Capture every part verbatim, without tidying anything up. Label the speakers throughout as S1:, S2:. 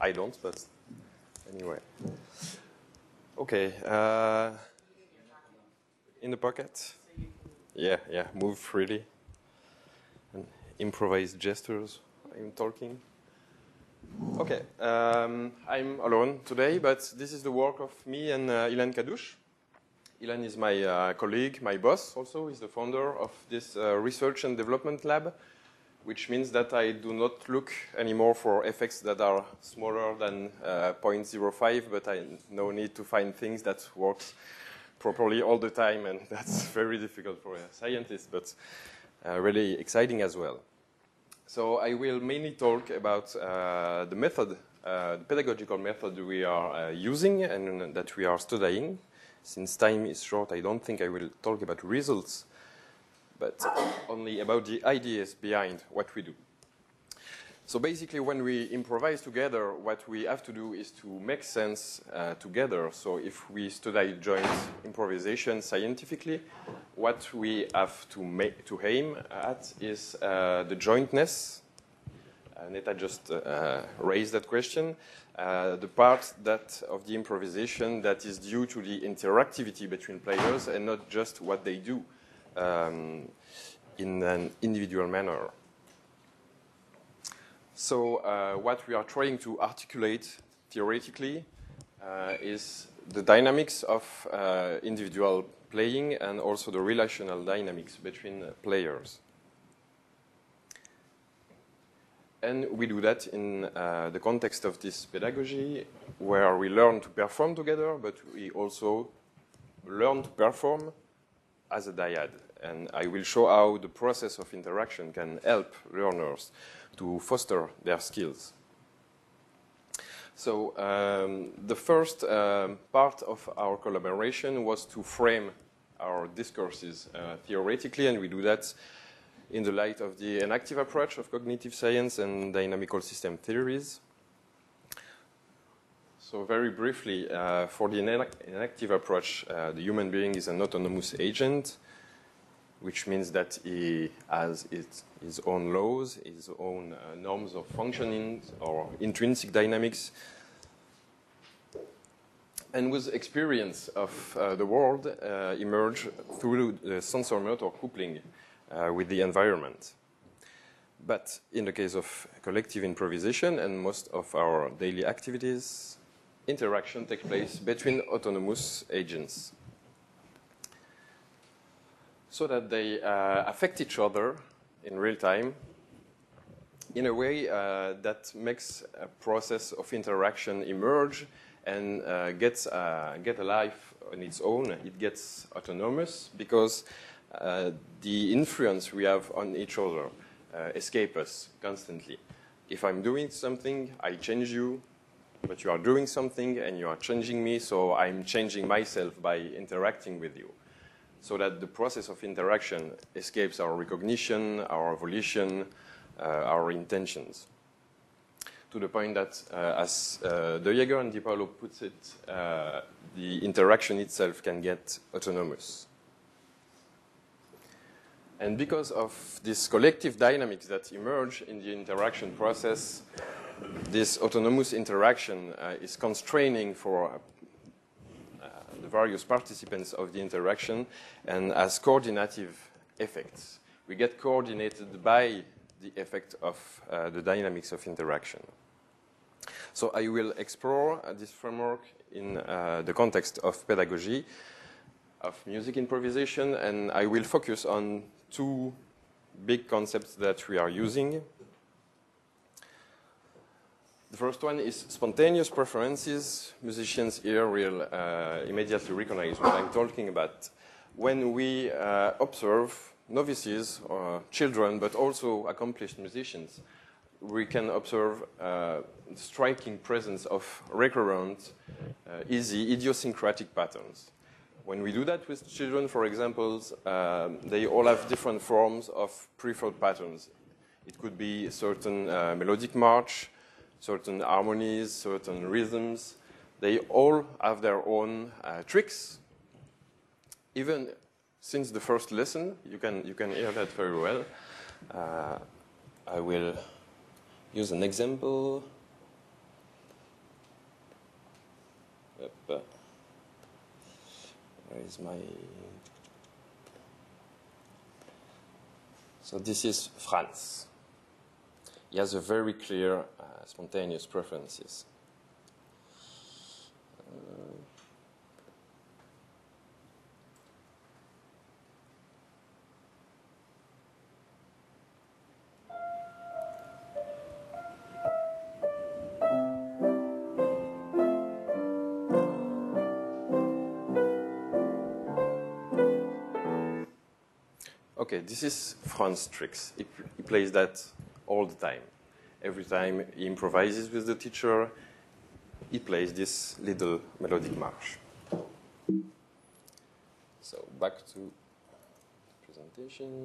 S1: I don't, but anyway. Okay. Uh, in the pocket? Yeah, yeah. Move freely. And improvise gestures. I'm talking. Okay. Um, I'm alone today, but this is the work of me and uh, Ilan Kadouche. Ilan is my uh, colleague, my boss also. He's the founder of this uh, research and development lab, which means that I do not look anymore for effects that are smaller than uh, zero point zero five, but I now need to find things that work properly all the time, and that's very difficult for a scientist, but uh, really exciting as well. So I will mainly talk about uh, the method, uh, the pedagogical method we are uh, using and that we are studying. Since time is short, I don't think I will talk about results, but only about the ideas behind what we do. So basically, when we improvise together, what we have to do is to make sense uh, together. So if we study joint improvisation scientifically, what we have to, make, to aim at is uh, the jointness. Uh, Neta just uh, raised that question. Uh, the part that of the improvisation that is due to the interactivity between players and not just what they do um, in an individual manner. So uh, what we are trying to articulate theoretically uh, is the dynamics of uh, individual playing and also the relational dynamics between uh, players. And we do that in uh, the context of this pedagogy, where we learn to perform together, but we also learn to perform as a dyad. And I will show how the process of interaction can help learners to foster their skills. So um, the first um, part of our collaboration was to frame our discourses uh, theoretically, and we do that in the light of the enactive approach of cognitive science and dynamical system theories. So very briefly, uh, for the enactive approach, uh, the human being is an autonomous agent, which means that he has its, his own laws, his own uh, norms of functioning or intrinsic dynamics, and whose experience of uh, the world uh, emerge through the sensor-motor coupling Uh, with the environment. But in the case of collective improvisation and most of our daily activities, interaction takes place between autonomous agents so that they uh, affect each other in real time in a way uh, that makes a process of interaction emerge and uh, gets, uh, get a life on its own. It gets autonomous because Uh, the influence we have on each other uh, escape us constantly. If I'm doing something, I change you, but you are doing something and you are changing me, so I'm changing myself by interacting with you. So that the process of interaction escapes our recognition, our volition, uh, our intentions. To the point that, uh, as uh, De Jager and Di Paolo puts it, uh, the interaction itself can get autonomous. And because of this collective dynamics that emerge in the interaction process, this autonomous interaction uh, is constraining for uh, the various participants of the interaction and has coordinative effects. We get coordinated by the effect of uh, the dynamics of interaction. So I will explore uh, this framework in uh, the context of pedagogy, of music improvisation, and I will focus on two big concepts that we are using. The first one is spontaneous preferences. Musicians here will uh, immediately recognize what I'm talking about. When we uh, observe novices or children, but also accomplished musicians, we can observe uh, striking presence of recurrent, uh, easy, idiosyncratic patterns. When we do that with children, for example, um, they all have different forms of preferred patterns. It could be a certain uh, melodic march, certain harmonies, certain rhythms. They all have their own uh, tricks. Even since the first lesson, you can, you can hear that very well. Uh, I will use an example. uh, where is my... So this is Franz. He has a very clear uh, spontaneous preferences. Uh, Okay, this is Franz tricks. He, he plays that all the time. Every time he improvises with the teacher, he plays this little melodic march. So back to the presentation.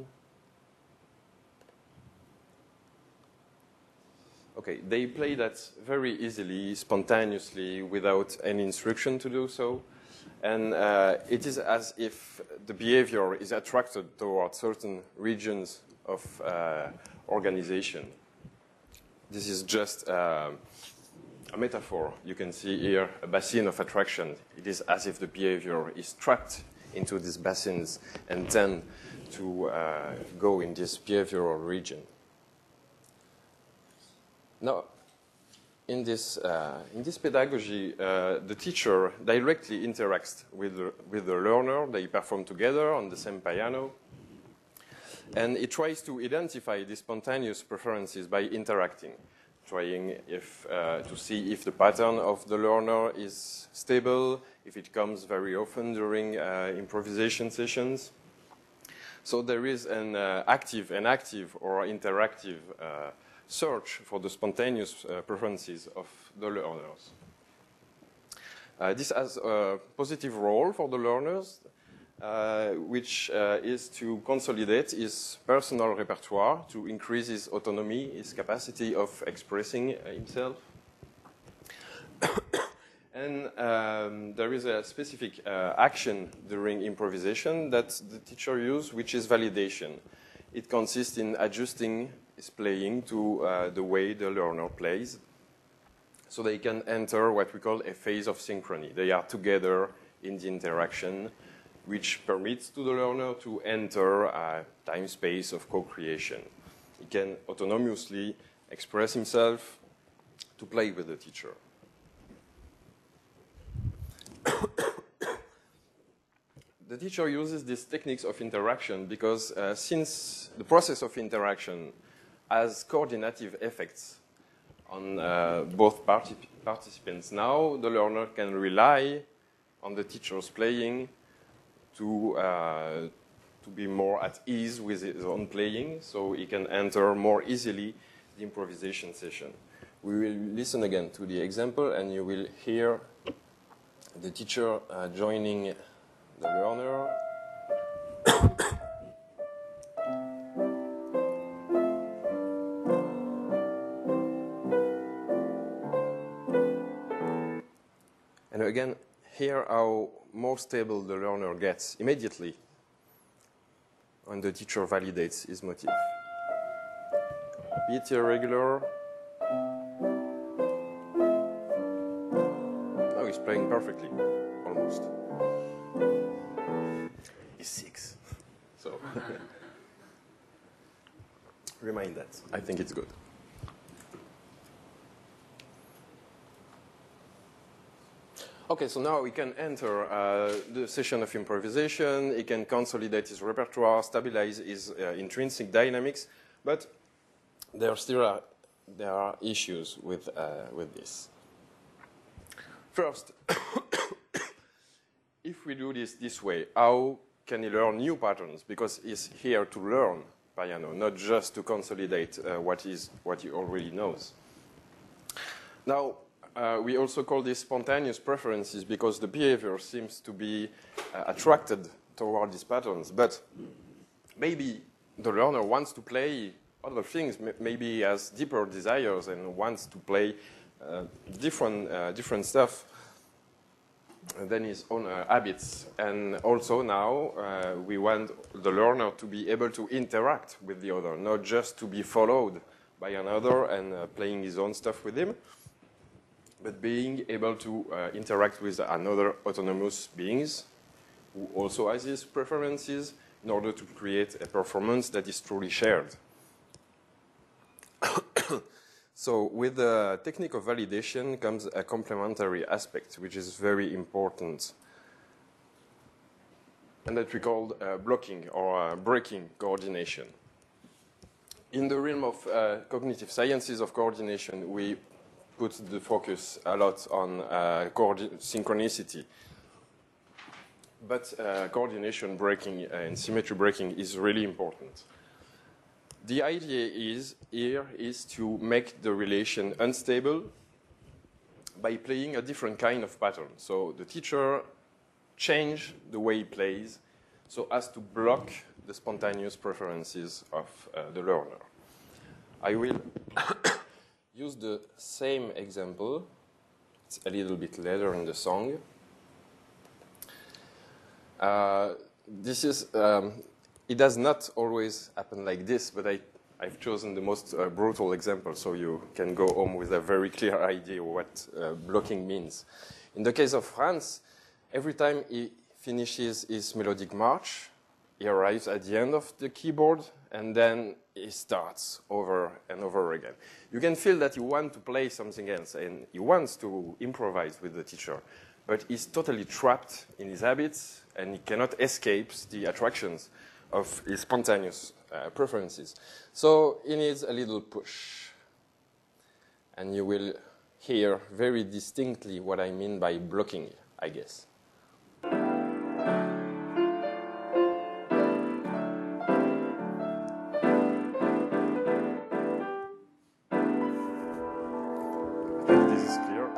S1: Okay, they play that very easily, spontaneously, without any instruction to do so. And uh, it is as if the behavior is attracted towards certain regions of uh, organization. This is just uh, a metaphor. You can see here a basin of attraction. It is as if the behavior is trapped into these basins and tend to uh, go in this behavioral region. Now, in this, uh, in this pedagogy, uh, the teacher directly interacts with the, with the learner. They perform together on the same piano. And it tries to identify the spontaneous preferences by interacting, trying if, uh, to see if the pattern of the learner is stable, if it comes very often during uh, improvisation sessions. So there is an uh, active, an active or interactive uh, search for the spontaneous uh, preferences of the learners. Uh, this has a positive role for the learners, uh, which uh, is to consolidate his personal repertoire, to increase his autonomy, his capacity of expressing uh, himself. And um, there is a specific uh, action during improvisation that the teacher uses, which is validation. It consists in adjusting his playing to uh, the way the learner plays, so they can enter what we call a phase of synchrony. They are together in the interaction, which permits to the learner to enter a time space of co-creation. He can autonomously express himself to play with the teacher. The teacher uses these techniques of interaction because uh, since the process of interaction has coordinative effects on uh, both partic participants, now the learner can rely on the teacher's playing to, uh, to be more at ease with his own playing, so he can enter more easily the improvisation session. We will listen again to the example, and you will hear the teacher uh, joining the learner. And again, here how more stable the learner gets immediately when the teacher validates his motif. A bit irregular. Now he's playing perfectly, almost. He's six. So, remind that. I think it's good. Okay, so now we can enter uh, the session of improvisation. He can consolidate his repertoire, stabilize his uh, intrinsic dynamics, but there still are there are issues with uh, with this. First, if we do this this way, how can he learn new patterns? Because he's here to learn piano, not just to consolidate uh, what is what he already knows. Now, Uh, we also call this spontaneous preferences because the behavior seems to be uh, attracted toward these patterns. But maybe the learner wants to play other things. Maybe he has deeper desires and wants to play uh, different, uh, different stuff than his own uh, habits. And also now uh, we want the learner to be able to interact with the other, not just to be followed by another and uh, playing his own stuff with him. but being able to uh, interact with another autonomous beings who also has these preferences in order to create a performance that is truly shared. So with the technique of validation comes a complementary aspect, which is very important, and that we call uh, blocking or uh, breaking coordination. In the realm of uh, cognitive sciences of coordination, we put the focus a lot on uh, synchronicity. But uh, coordination breaking and symmetry breaking is really important. The idea is here is to make the relation unstable by playing a different kind of pattern. So the teacher change the way he plays so as to block the spontaneous preferences of uh, the learner. I will use the same example. It's a little bit later in the song. Uh, this is, um, it does not always happen like this, but I, I've chosen the most uh, brutal example so you can go home with a very clear idea of what uh, blocking means. In the case of Franz, every time he finishes his melodic march, he arrives at the end of the keyboard and then he starts over and over again. You can feel that he wants to play something else and he wants to improvise with the teacher, but he's totally trapped in his habits and he cannot escape the attractions of his spontaneous uh, preferences. So he needs a little push. And you will hear very distinctly what I mean by blocking, I guess. I think this is clear.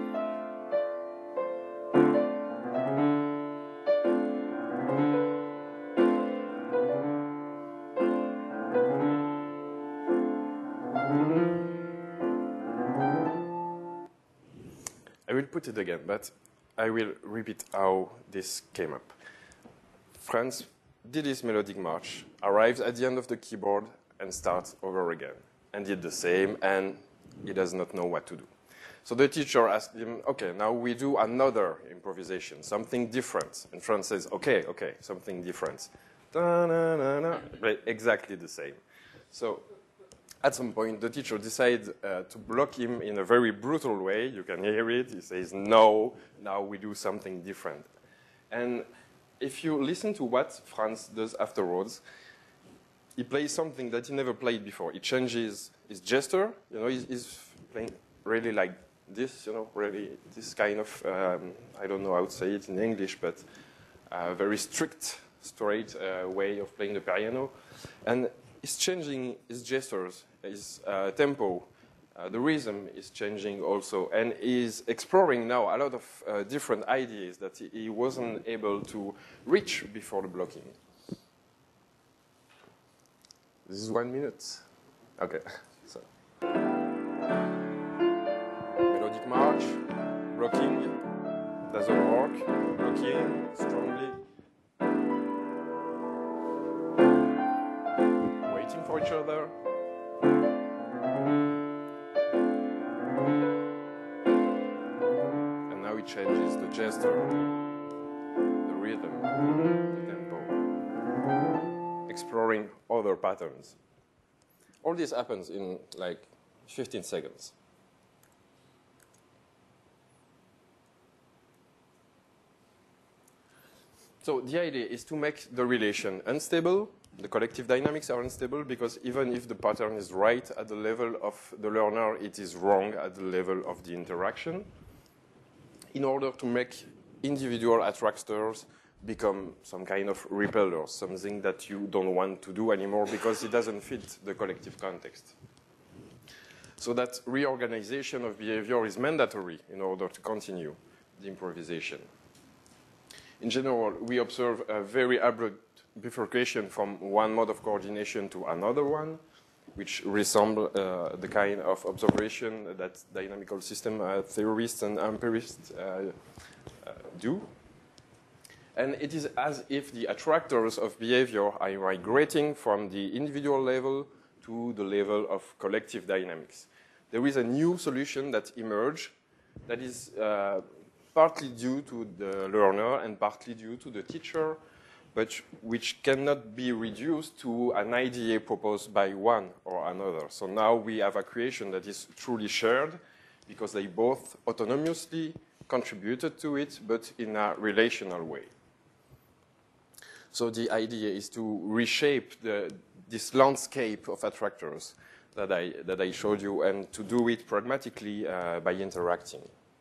S1: I will put it again, but I will repeat how this came up. Franz did his melodic march, arrives at the end of the keyboard, and starts over again, and did the same, and he does not know what to do. So the teacher asked him, okay, now we do another improvisation, something different. And Franz says, okay, okay, something different. Da-na-na-na, but exactly the same. So at some point, the teacher decides uh, to block him in a very brutal way. You can hear it. He says, no, now we do something different. And if you listen to what Franz does afterwards, he plays something that he never played before. He changes his gesture. You know, he's, he's playing really like this, you know, really this kind of, um, I don't know how to say it in English, but a very strict, straight uh, way of playing the piano. And he's changing his gestures, his uh, tempo. Uh, the rhythm is changing also, and he's exploring now a lot of uh, different ideas that he, he wasn't able to reach before the blocking. This is one minute. Okay. So. Melodic march, blocking, doesn't work, blocking strongly. Waiting for each other. And now it changes the gesture, the rhythm, the tempo, exploring other patterns. All this happens in like fifteen seconds. So the idea is to make the relation unstable. The collective dynamics are unstable because even if the pattern is right at the level of the learner, it is wrong at the level of the interaction, in order to make individual attractors become some kind of repellers, something that you don't want to do anymore because it doesn't fit the collective context. So that reorganization of behavior is mandatory in order to continue the improvisation. In general, we observe a very abrupt bifurcation from one mode of coordination to another one, which resemble uh, the kind of observation that dynamical system uh, theorists and empirists uh, uh, do. And it is as if the attractors of behavior are migrating from the individual level to the level of collective dynamics. There is a new solution that emerged that is uh, partly due to the learner and partly due to the teacher, but which cannot be reduced to an idea proposed by one or another. So now we have a creation that is truly shared because they both autonomously contributed to it, but in a relational way. So the idea is to reshape the, this landscape of attractors that I, that I showed you, and to do it pragmatically uh, by interacting.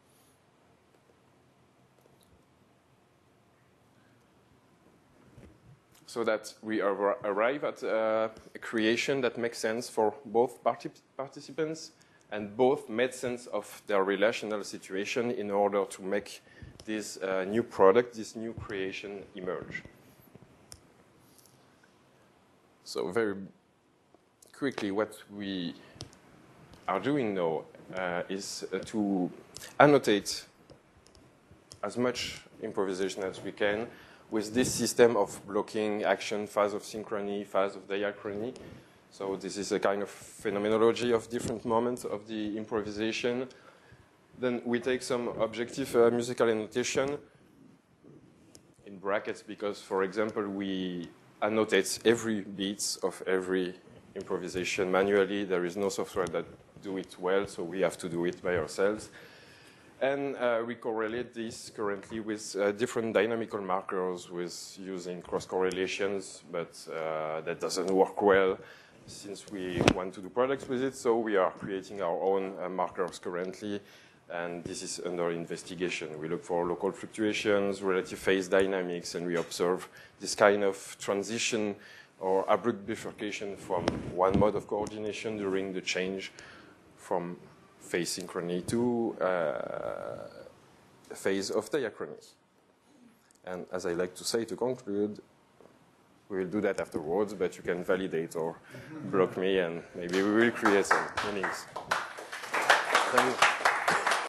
S1: So that we ar arrive at uh, a creation that makes sense for both partic participants and both made sense of their relational situation in order to make this uh, new product, this new creation emerge. So very quickly, what we are doing now uh, is uh, to annotate as much improvisation as we can with this system of blocking, action, phase of synchrony, phase of diachrony. So this is a kind of phenomenology of different moments of the improvisation. Then we take some objective uh, musical annotation in brackets because, for example, we annotate every beat of every improvisation manually. There is no software that do it well, so we have to do it by ourselves. And uh, we correlate this currently with uh, different dynamical markers with using cross-correlations, but uh, that doesn't work well since we want to do products with it. So we are creating our own uh, markers currently, and this is under investigation. We look for local fluctuations, relative phase dynamics, and we observe this kind of transition or abrupt bifurcation from one mode of coordination during the change from phase synchrony to uh, a phase of diachrony. And as I like to say to conclude, we will do that afterwards, but you can validate or block me, and maybe we will create some meanings. Thank you.